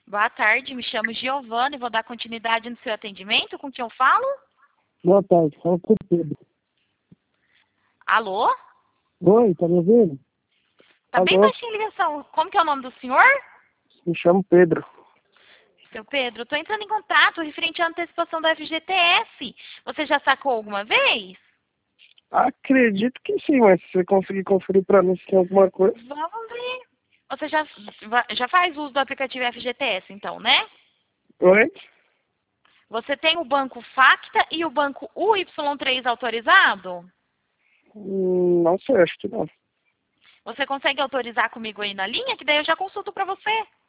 Boa tarde, me chamo Giovana e vou dar continuidade no seu atendimento. Com quem eu falo? Boa tarde, fala com o Pedro. Alô? Oi, tá me ouvindo? Tá bem Alô, baixinha a ligação. Como que é o nome do senhor? me chamo Pedro. Seu Pedro, estou entrando em contato referente à antecipação da FGTS. Você já sacou alguma vez? Acredito que sim, mas se você conseguir conferir pra mim se tem alguma coisa. Vamos ver. Você já faz uso do aplicativo FGTS, então, né? Oi? Você tem o banco Facta e o banco UY3 autorizado? Não sei, acho que não. Você consegue autorizar comigo aí na linha? Que daí eu já consulto para você.